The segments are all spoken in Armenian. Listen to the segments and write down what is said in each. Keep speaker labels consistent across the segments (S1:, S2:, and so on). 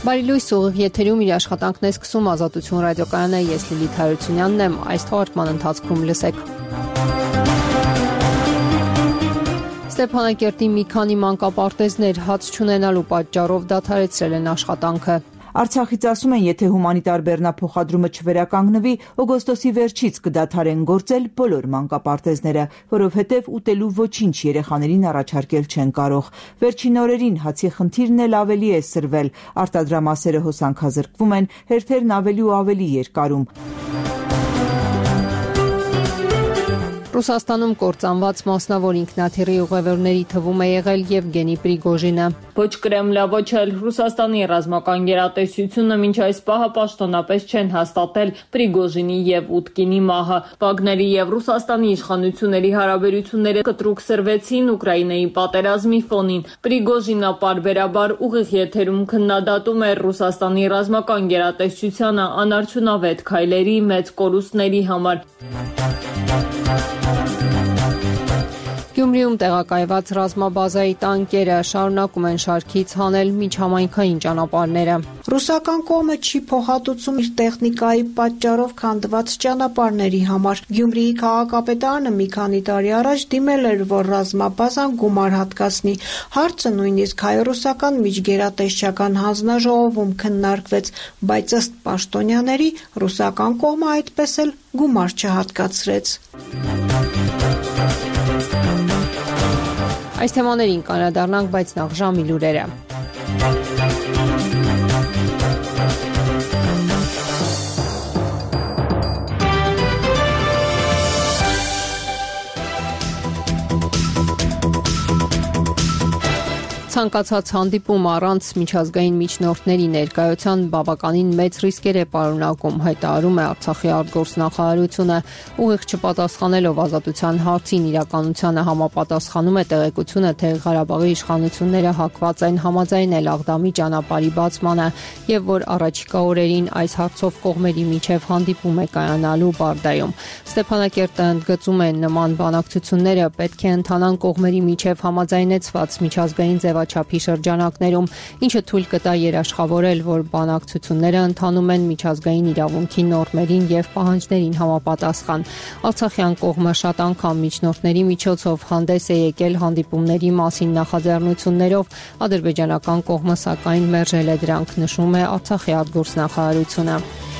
S1: Բարի լույս ուղիղ եթերում իր աշխատանքն է սկսում Ազատություն ռադիոկայանը, ես Լիլիթ Հարությունյանն եմ, այս թողարկման ընթացքում լսեք։ Ստեփանակերտի մի քանի մանկապարտեզներ հաց չունենալու պատճառով դադարեցրել են աշխատանքը։
S2: Արցախից ասում են, եթե հումանիտար բեռնափոխադրումը չվերականգնվի, օգոստոսի վերջից կդադարեն գործել բոլոր մանկապարտեզները, որովհետև ուտելու ոչինչ երեխաներին առաջարկել չեն կարող։ Վերջին օրերին հացի խնդիրն էլ ավելի է սրվել, արտադրամասերը հոսանքազրկվում են, հերթերն ավելի ու ավելի երկարում։
S1: Ռուսաստանում կործանված մասնավոր ինքնաթիռի ուղևորների թվում է եղել Եվգենի Պրիգոժինը։
S3: Ոչ Կրեմլը, ոչ էլ Ռուսաստանի ռազմական գերատեսչությունը մինչ այս պահը պաշտոնապես չեն հաստատել Պրիգոժինի եւ Ուտկինի մահը։ Վագների եւ Ռուսաստանի իշխանությունների հարաբերությունները կտրուկ սրվեցին Ուկրաինայի պատերազմի ֆոնին։ Պրիգոժինը պարբերաբար ուղիղ եթերում քննադատում է Ռուսաստանի ռազմական գերատեսչությանը անարդյունավետ քայլերի մեծ կորուստների համար։
S1: Գյումրիում տեղակայված ռազմաբազայի տանկերը շարունակում են շարքից հանել միջհամայնքային ճանապարհները։
S4: Ռուսական կողմը չի փոխհատուցում իր տեխնիկայի պատճառով քանդված ճանապարհների համար։ Գյումրիի քաղաքապետարանը մի քանի տարի առաջ դիմել էր, որ ռազմաբազան գումար հատկացնի։ Հարցը նույնիսկ հայ-ռուսական միջգերատեսչական հանձնաժողովում քննարկվեց, բայց ըստ պաշտոնյաների ռուսական կողմը այդպես էլ գումար չհատկացրեց։
S1: Այս թեմաներին կանրադառնանք, բայց նախ ժամի լուրերը։ Ցանկացած հանդիպում առանց միջազգային միջնորդների ներկայության բավականին մեծ ռիսկեր է պարունակում, հայտարարում է Արցախի արտգործնախարարությունը, ուղիղ չպատասխանելով ազատության հարցին իրականությանը համապատասխանում է տեղեկությունը, թե Ղարաբաղի իշխանությունները հակված են համաձայնել Աղդամի ճանապարհի բացմանը եւ որ առաջիկա օրերին այս հարցով կողմերի միջև հանդիպում է կայանալու Բարդայում։ Ստեփանակերտը ընդգծում է նման բանակցությունները պետք է ընթանան կողմերի միջև համաձայնեցված միջազգային չափի շրջանակներում, ինչը թույլ կտա երաշխավորել, որ բանակցությունները ընթանում են միջազգային իրավունքի նորմերին եւ պահանջներին համապատասխան։ Արցախյան կողմը շատ անգամ միջնորդների միջոցով հանդես է եկել հանդիպումների մասին նախաձեռնություններով, ադրբեջանական կողմը սակայն մերժել է դրանք, նշում է Արցախի արտգործնախարարությունը։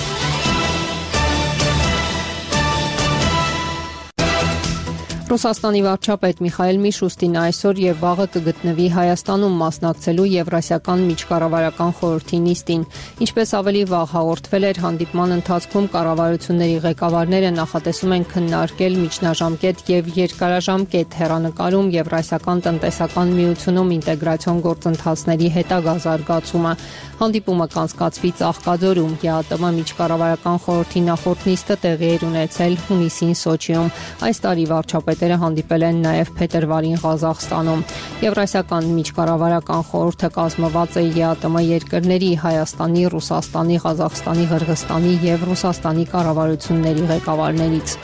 S1: Ռուսաստանի վարչապետ Միխայել Միշուստին այսօր եւ վաղը կգտնվի Հայաստանում մասնակցելու Եվրասիական միջկառավարական խորհրդի նիստին։ Ինչպես ավելի վաղ հաղորդվել էր, հանդիպման ընթացքում կառավարությունների ղեկավարները նախատեսում են քննարկել միջնաժամկետ եւ երկարաժամկետ հեռանկարում Եվրասիական տնտեսական միությունում ինտեգրացիոն գործընթացների հետագա զարգացումը։ Հանդիպումը կանցկացվի Ծաղկաձորում, ԵԱՏՄ միջկառավարական խորհրդի նախորդ նիստը տեղի էր ունեցել հունիսին Սոչիում։ Այս տարի վարչապետերը հանդիպել են նաև փետրվարին Ղազախստանում։ Եվրասիական միջկառավարական խորհուրդը կազմված է ԵԱՏՄ երկրների Հայաստանի, Ռուսաստանի, Ղազախստանի, Ղրղստանի եւ Ռուսաստանի կառավարությունների ղեկավարներից։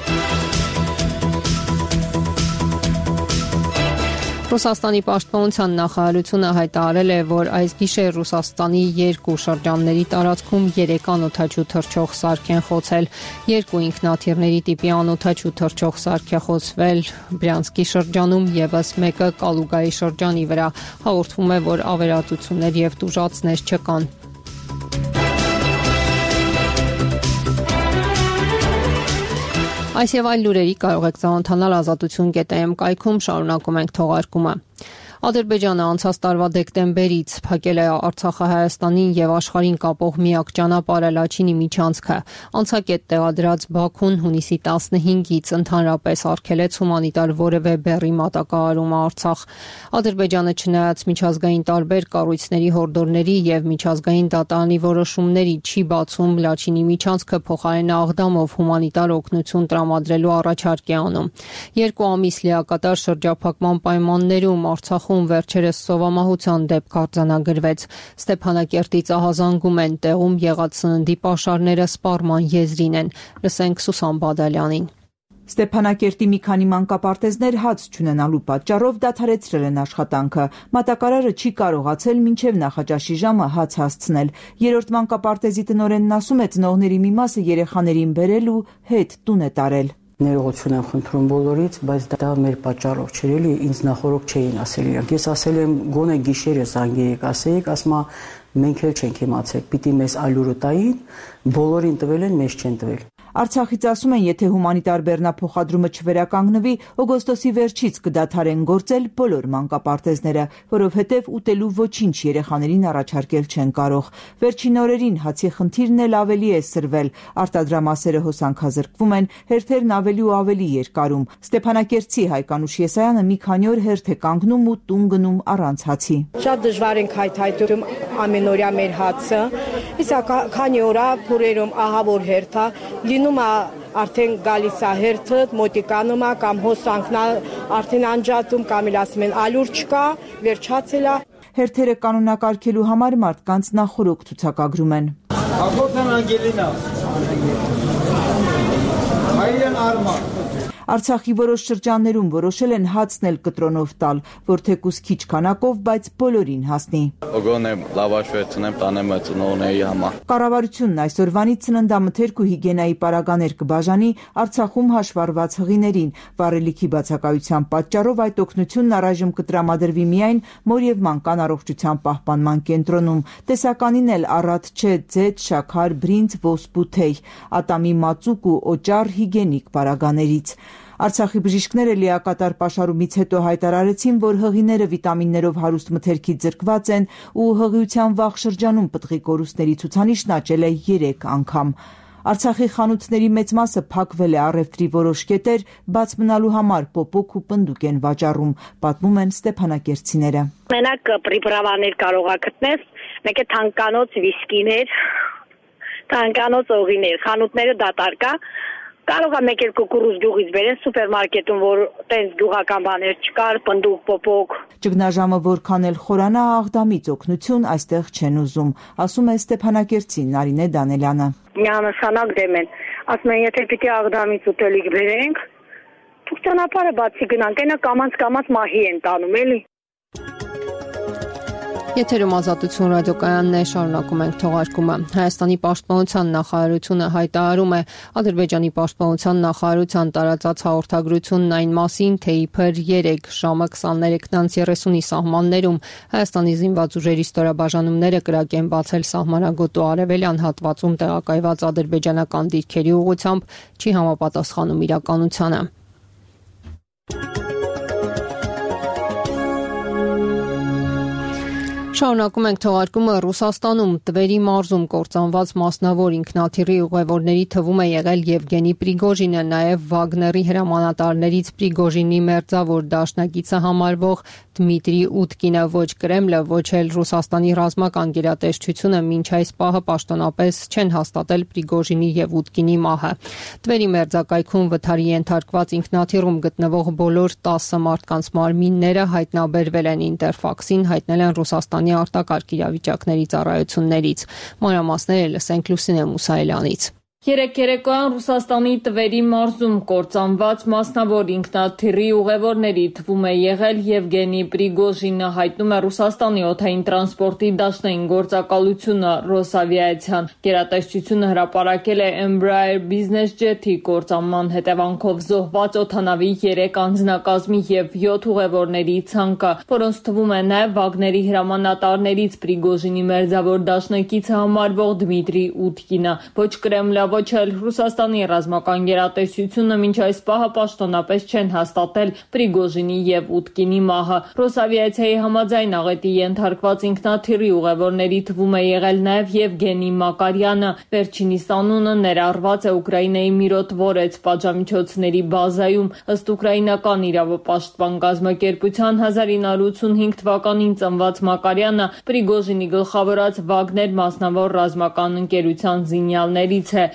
S1: Ռուսաստանի պաշտպանության նախարարությունը հայտարարել է, որ այս գիշեր Ռուսաստանի երկու շրջանների տարածքում 3 անօդաչու թռչող սարք են խոցել։ 2 ինքնաթիռների տիպի անօդաչու թռչող սարք է խոցվել Բրյանսկի շրջանում, եւս մեկը Կալուգայի շրջանի վրա։ Հաղորդվում է, որ ավերածություններ եւ տուժածներ չկան։ Այս եւ այլ լուրերի կարող եք ծանոթանալ ազատություն.am կայքում, շարունակում ենք թողարկումը։ Ադրբեջանը անցած տարվա դեկտեմբերից փակել է Արցախը Հայաստանին եւ աշխարհին կապող միակ ճանապարհը Լաչինի միջանցքը։ Անցակետ տեղադրած Բաքուն հունիսի 15-ից ընդհանրապես արգելեց հումանիտար որևէ բեռի մատակարարում Արցախ։ Ադրբեջանը չնայած միջազգային տարբեր կառույցների հորդորների եւ միջազգային դատարանի որոշումների չի բացում Լաչինի միջանցքը, փոխարենը Աղդամով հումանիտար օգնություն տրամադրելու առաջարկ է անում։ 2 ամիս լիակատար շրջափակման պայմաններում Արցախում վերջերս սովամահության դեպք արձանագրվեց։ Ստեփանակերտից ահազանգում են, տեղում եղած սննդի պաշարները սպառման եզրին են։ Լսենք Սուսան Բադալյանին։
S2: Ստեփանակերտի մի քանի մանկապարտեզներ հաց չունենալու պատճառով դադարեցրել են աշխատանքը։ Մատակարարը չի կարողացել մինչև նախաճաշի ժամը հաց հասցնել։ Երրորդ մանկապարտեզի տնօրենն ասում է, ծնողների մի մասը երեխաներին բերել ու հետ տուն է տարել։
S5: Ներողություն եմ խնդրում բոլորից, բայց դա մեր պատճառով չէր, էլի ինձ նախորդ չէին ասել իրանք։ Ես ասել եմ գոնե գիշերը զանգեիք, ասեիք, ասма մենք էլ չենք իմացել, պիտի մեզ ալյուրը տային, բոլորին տվել են, մեզ չեն տվել։
S2: Արցախից ասում են, եթե հումանիտար բեռնափոխադրումը չվերականգնվի, օգոստոսի վերջից կդադարեն գործել բոլոր մանկապարտեզները, որովհետև ուտելու ոչինչ երեխաներին առաջարկել չեն կարող։ Վերջին օրերին հացի խնդիրն էլ ավելի է սրվել, արտադրամասերը հոսանքազրկվում են, հերթերն ավելի ու ավելի երկարում։ Ստեփանակերտցի Հայկանուշ Եսայանը մի քանի օր հերթ է կանգնում ու տուն գնում առանց հացի։
S6: Շատ դժվար ենք հայթայթում ամենօրյա մեր հացը, իսկ քանի օրա փուրերում ահա որ հերթ է, լինում է արդեն գալիս է հերթը, մոտիկանում է կամ հոսանքն է արդեն անջատում, կամ էլ ասում են ալյուր չկա, վերջացել է։
S2: Հերթերը կանոնակարգելու համար մարդկանց նախորոք ցուցակագրում են։
S7: Ակոթան Անգելինա, Հայրեն Արմա։
S2: Արցախի որոշ շրջաններում որոշել են հացն էլ կտրոնով տալ, որ թեկուզ քիչ քանակով, բայց բոլորին հասնի։
S8: Օգոնե լավաշ վերցնեմ, տանեմ ծնողների համար։
S2: Կառավարությունն այսօրվանից ծննդամթերք ու հիգիենայի պարագաներ կբաժանի Արցախում հաշվառված հղիներին։ Վառելիքի բացակայության պատճառով այդ օգնությունն առայժմ կտրամադրվի միայն մոր եւ մանկան առողջության պահպանման կենտրոնում։ Տեսականին էլ առատ չէ ձեթ, շաքար, բրինձ, ոսպու թեյ, ատամի մածուկ ու օճառ հիգիենիկ պարագաներից։ Արցախի բժիշկները լիակատար պաշարումից հետո հայտարարեցին, որ հղիները վիտամիններով հարուստ մթերքից զրկված են ու հղիության վաղ շրջանում պտղի կորուստների ցուցանիշն աճել է 3 անգամ։ Արցախի խանութների մեծ մասը փակվել է, առևտրի որոշ կետեր բաց մնալու համար պոպոկ ու պնդուկ են վաճառում, պատմում են ստեփանակերտցիները։
S9: Մենակ պրիպրավաներ կարող ա գտնել, մեկ է թանկանոց վիսկիներ, թանկանոց օղիներ, խանութները դատարկ է։ Կարող է մեկ էլ կուկուռուզ գյուղից բերեն սուպերմարկետում, որ տենց գյուղական բաներ չկար, պնդուկ, պոպոկ։
S2: Ճգնաժամը որքան էլ խորանա, Աղդամից օգնություն այստեղ չեն ուզում, ասում է Ստեփանակերտցի Նարինե Դանելյանը։
S9: Միանշանակ դեմ են, ասում են, եթե պիտի Աղդամից ուտելիք բերենք, դուք ճանապարհը բացի գնանք, այնա կամած մահի են տանում, էլի։
S1: Եթերում Ազատություն ռադիոկայանն է, շարունակում ենք թողարկումը։ Հայաստանի պաշտպանության նախարարությունը հայտարարում է Ադրբեջանի պաշտպանության նախարարության տարածած հաղորդագրությունն այն մասին, թե իբր 3 ժամը 23:30-ի սահմաններում Հայաստանի զինված ուժերի ստորաբաժանումները կրակ են բացել սահմանագոտու արևելյան հատվածում տեղակայված ադրբեջանական դիրքերի ուղղությամբ, չի համապատասխանում իրականությանը։ Շարունակում ենք թողարկումը։ Ռուսաստանում Տվերի մարզում կործանված մասնավոր ինքնաթիռի ուղևորների թվում է եղել Եվգենի Պրիգոժինը, նաև Վագների հրամանատարներից Պրիգոժինի մերձավոր դաշնակիցը համարվող Դմիտրի Ուտկինը։ Ոչ Կրեմլը, ոչ էլ Ռուսաստանի ռազմական գերատեսչությունը մինչ այս պահը պաշտոնապես չեն հաստատել Պրիգոժինի եւ Ուտկինի մահը։ Տվերի մերձակայքում վթարի ենթարկված ինքնաթիռում գտնվող բոլոր 10 մարդկանց մարմինները հայտնաբերվել են, Ինտերֆաքսին հայտնել են Ռուսաստանի արտակարգ իրավիճակների ծառայություններից։ Մանրամասները լսենք Լուսինե Մուսայելյանից։
S3: Երեկ երեկոյան Ռուսաստանի Տվերի մարզում կործանված մասնավոր ինքնաթիռի ուղևորների թվում է եղել Եվգենի Պրիգոժինը, հայտնում է Ռուսաստանի օդային տրանսպորտի դաշնային գործակալությունը Ռոսավիացիան։ Գերատեսչությունը հրապարակել է Embraer Business Jet-ի կործանման հետևանքով զոհված օդանավի 3 անձնակազմի եւ 7 ուղևորների ցանկը, որոնց թվում է նաեւ Վագների հրամանատարներից Պրիգոժինի մերձավոր դաշնակիցը համարվող Դմիտրի Ուտկինը։ Ոչ Կրեմլը, ոչ էլ Ռուսաստանի ռազմական գերատեսչությունը մինչ այս պահը պաշտոնապես չեն հաստատել Պրիգոժինի եւ Ուտկինի մահը։ Ռոսավիացիայի համաձայն աղետի ենթարկված ինքնաթիռի ուղևորների թվում է եղել նաեւ Եվգենի Մակարյանը։ Վերջինիս անունը ներառված է Ուկրաինայի Միրոտվորեց պատժամիջոցների բազայում։ Ըստ ուկրաինական իրավապաշտպան կազմակերպության 1985 թվականին ծնված Մակարյանը Պրիգոժինի գլխավորած Վագներ մասնավոր ռազմական ընկերության զինյալներից է։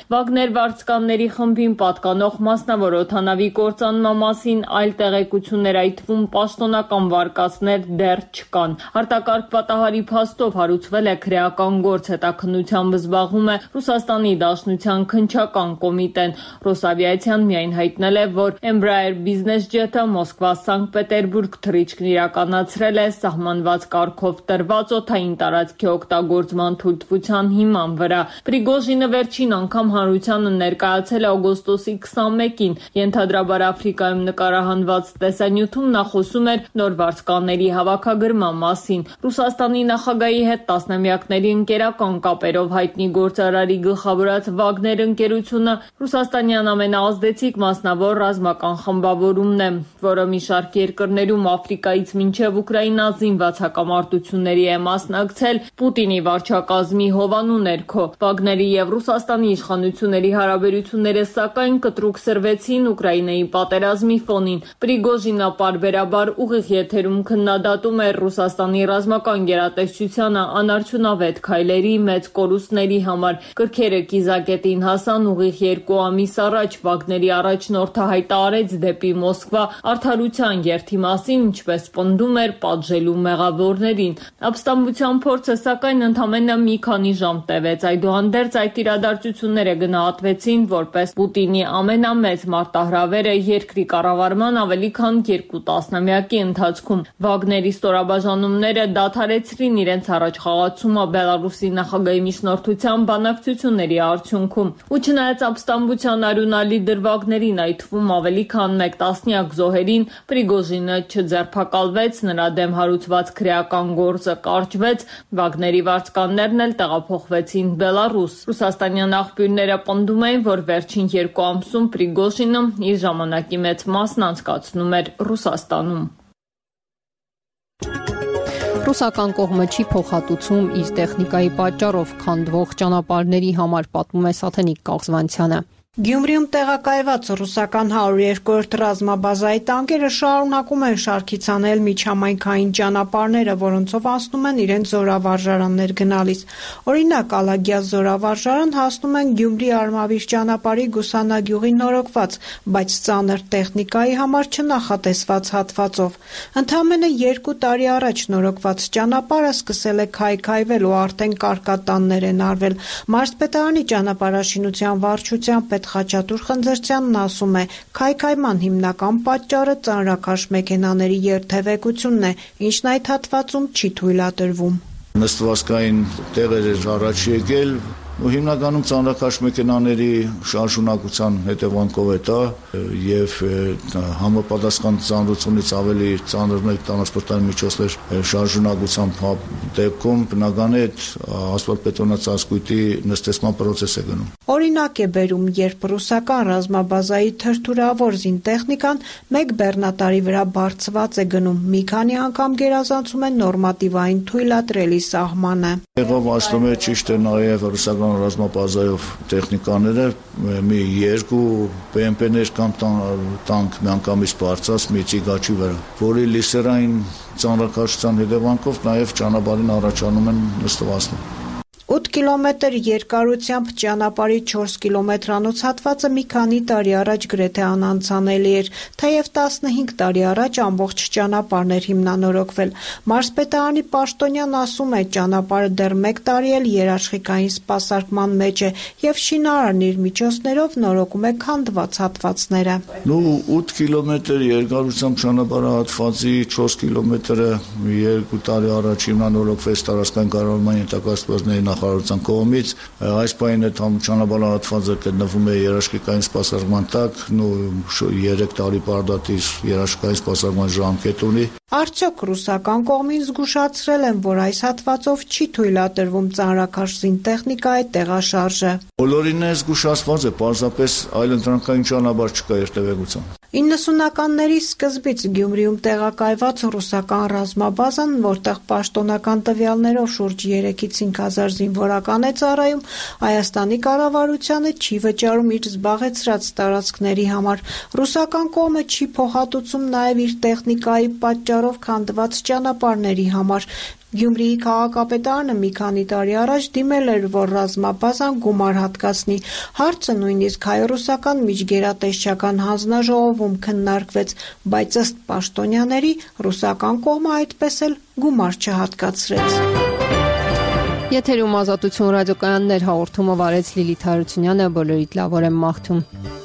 S3: Վագներ վարձկանների խմբին պատկանող մասնավոր օդանավի կործանման մասին այլ տեղեկություններ, այդ թվում պաշտոնական վարկածներ դեռ չկան։ Արտակարգ պատահարի փաստով հարուցվել է քրեական գործ, հետաքննությամբ զբաղվում է Ռուսաստանի Դաշնության քննչական կոմիտեն։ Ռոսավիացիան միայն հայտնել է, որ Embraer Business Jet-ը Մոսկվա-Սանկտ Պետերբուրգ թռիչքն իրականացրել է սահմանված կարգով տրված օդային տարածքի օգտագործման թույլտվության հիման վրա։ Պրիգոժինը վերջին անգամ հանրությանը ներկայացել է օգոստոսի 21-ին։ Ենթադրաբար Աֆրիկայում նկարահանված տեսանյութում նա խոսում էր նոր վարձկանների հավաքագրման մասին։ Ռուսաստանի նախագահի հետ տասնամյակների ընկերական կապերով հայտնի գործարարի գլխավորած Վագներ ընկերությունը ռուսաստանյան ամենաազդեցիկ մասնավոր ռազմական խմբավորումն է, որը մի շարք երկրներում Աֆրիկայից մինչև Ուկրաինա զինված հակամարտությունների է մասնակցել Պուտինի վարչակազմի հովանու ներքո։ Վագների եւ Ռուսաստանի իշխանությունների հարաբերությունները սակայն կտրուկ սրվեցին Ուկրաինայի պատերազմի ֆոնին։ Պրիգոժինը պարբերաբար ուղիղ եթերում քննադատում էր Ռուսաստանի ռազմական գերատեսչությանը անարդյունավետ քայլերի, մեծ կորուստների համար։ Կրքերը կիզակետին հասան ուղիղ 2 ամիս առաջ։ Վագների առաջնորդը հայտարարեց դեպի Մոսկվա արդարության երթի մասին, ինչպես պնդում էր, պատժելու մեղավորներին։ Ապստամբության փորձը սակայն ընդամենը մի քանի ժամ տևեց։ Այդուհանդերձ այդ իրադարձությունները գնահատվեցին որպես Պուտինի ամենամեծ մարտահրավերը երկրի կառավարման ավելի քան 2 տասնամյակի ընթացքում։ Վագների ստորաբաժանումները դադարեցրին իրենց առաջխաղացումը Բելարուսի նախագահի միջնորդությամբ բանակցությունների արդյունքում։ Ու չնայած ապստամբության արյունալի դրվագներին, այդ թվում ավելի քան 1 տասնյակ զոհերին, Պրիգոժինը չձերբակալվեց, նրա դեմ հարուցված քրեական գործը կարճվեց, Վագների վարձկաններն էլ տեղափոխվեցին Բելարուս։ Ռուսաստանյան աղբյուրները պնդում էին, որ վերջին 2 ամսում Պրիգոժինը իր ժամանակի մեծ մասն անցկացնում էր Ռուսաստանում։
S1: Ռուսական կողմը չի փոխհատուցում իր տեխնիկայի պատճառով քանդվող ճանապարհների համար, պատմում է Սաթենիկ Կաղզվանցյանը։
S4: Գյումրիում տեղակայված ռուսական 102-րդ ռազմաբազայի տանկերը շարունակում են շարքից անել միջհամայնքային ճանապարհները, որոնցով անցնում են իրենց զորավարժարաններ գնալիս։ Օրինակ, Ալագյազ զորավարժարան հասնում են Գյումրի Արմավիր ճանապարհի Գուսանագյուղի նորոգված, բայց ծանր տեխնիկայի համար չնախատեսված հատվածով։ Ընդամենը 2 տարի առաջ նորոգված ճանապարհը սկսել է քայքայվել ու արդեն կարկատաններ են արվել։ Մարզպետարանի ճանապարհաշինության վարչության պետ Խաչատուր Խնձրցյանն ասում է, քայքայման հիմնական պատճառը ծանրաքաշ մեքենաների երթևեկությունն է, ինչն այդ հատվածում չի թույլատրվում։
S10: Նստվածքային տեղեր էր առաջ եկել, ու հիմնականում ծանրաքաշ մեքենաների շարժունակության հետևանքով է դա եւ համապատասխան ծանրությունից ավելի ծանր տրանսպորտային միջոցներ շարժունակության դեպքում բնական է ասֆալտբետոնացասկույթի նստեցման process է գնում։
S4: Օրինակ է բերում, երբ ռուսական ռազմաբազայի թրթուրավոր զինտեխնիկան մեկ բեռնատարի վրա բարձված է գնում, մի քանի անգամ գերազանցում են նորմատիվային թույլատրելի սահմանը։
S10: Եղավ ասում է ճիշտ է նաև ռուսական ռազմաբազայով տեխնիկաները մի 2 BMP-ներ կամ տանկ միանգամից բարձած մի ծիգաչի վրա, որի լիսերային ծանրակաշության հետևանքով նաև ճանապարհին առաջանում են նստվածքներ։
S4: 8 կիլոմետր երկարությամբ ճանապարհի 4 կիլոմետրանոց հատվածը մի քանի տարի առաջ գրեթե անանցանելի էր, թեև 15 տարի առաջ ամբողջ ճանապարհն էր հիմնանորոգվել։ Մարզպետարանի պաշտոնյան ասում է, ճանապարհը դեռ 1 տարի էլ երաշխիքային սպասարկման մեջ է եւ շինարարն իր միջոցներով նորոգում է քանդված հատվածները։
S10: 8 կիլոմետր երկարությամբ ճանապարհահատվածի 4 կիլոմետրը 2 տարի առաջ հիմնանորոգվեց տարածքային կառավարման ենթակարգվածների նախարարության կողմից, այս պահին այդ ճանապարհահատվածը գտնվում է երաշխիքային սպասարկման տակ, 3 տարի պարդատիր երաշխիքային սպասարկման ժամկետ ունի։
S4: Արդյոք ռուսական կողմին զգուշացրել են, որ այս հատվածով չի թույլատրվում ծանրաքաշ զինտեխնիկայի տեղաշարժը։
S10: Բոլորին է զգուշացված է, պարզապես այլ ընտրանքային ճանապարհ չկա երթևեկության։
S4: 90-ականների սկզբից Գյումրիում տեղակայված ռուսական ռազմաբազան, որտեղ պաշտոնական տվյալներով շուրջ 3-ից 5000 զինվորական է ծառայում, Հայաստանի կառավարությանը չի վճարում իր զբաղեցրած տարածքների համար։ Ռուսական կողմը չի փոխհատուցում նաև իր տեխնիկայի պատճառով քանդված ճանապարհների համար։ Գյումրիի քաղաքապետարանը մի քանի տարի առաջ դիմել էր, որ ռազմաբազան գումար հատկացնի։ Հարցը նույնիսկ հայ-ռուսական միջգերատեսչական հանձնաժողովում քննարկվեց, բայց ըստ պաշտոնյաների ռուսական կողմը այդպես էլ գումար չհատկացրեց։
S1: Եթերում Ազատություն ռադիոկայաններ հաղորդումը վարեց Լիլիթ Հարությունյանը, բոլորիդ լավ օր եմ մաղթում։